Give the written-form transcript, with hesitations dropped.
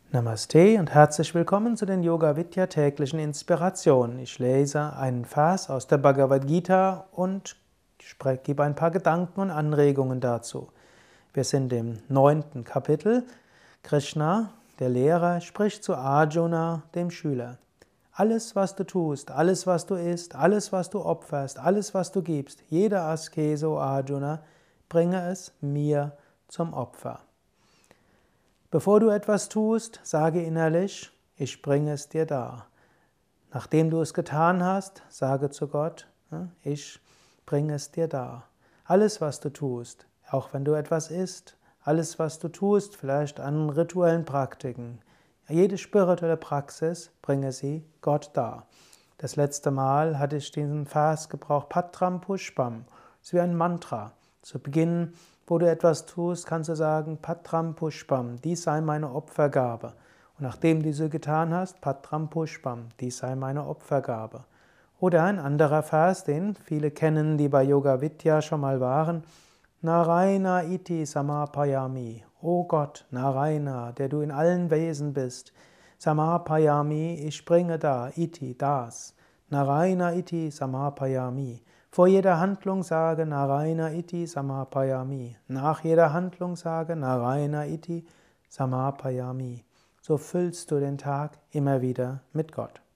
Namaste und herzlich willkommen zu den Yoga Vidya täglichen Inspirationen. Ich lese einen Vers aus der Bhagavad Gita und gebe ein paar Gedanken und Anregungen dazu. Wir sind im 9. Kapitel. Krishna, der Lehrer, spricht zu Arjuna, dem Schüler. Alles, was du tust, alles, was du isst, alles, was du opferst, alles, was du gibst, jede Askese, o Arjuna, bringe es mir zum Opfer. Bevor du etwas tust, sage innerlich, ich bringe es dir dar. Nachdem du es getan hast, sage zu Gott, ich bringe es dir dar. Alles, was du tust, auch wenn du etwas isst, alles, was du tust, vielleicht an rituellen Praktiken, jede spirituelle Praxis, bringe sie Gott dar. Das letzte Mal hatte ich diesen Vers gebraucht, Patram Pushpam, das ist wie ein Mantra. Zu Beginn, wo du etwas tust, kannst du sagen, Patram Pushpam, dies sei meine Opfergabe. Und nachdem du sie getan hast, Patram Pushpam, dies sei meine Opfergabe. Oder ein anderer Vers, den viele kennen, die bei Yoga Vidya schon mal waren, Narayana iti samapayami. O Gott, Narayana, der du in allen Wesen bist. Samapayami, ich bringe dar, iti, das. Narayana iti samapayami. Vor jeder Handlung sage Narayana iti samapayami. Nach jeder Handlung sage Narayana iti samapayami. So füllst du den Tag immer wieder mit Gott.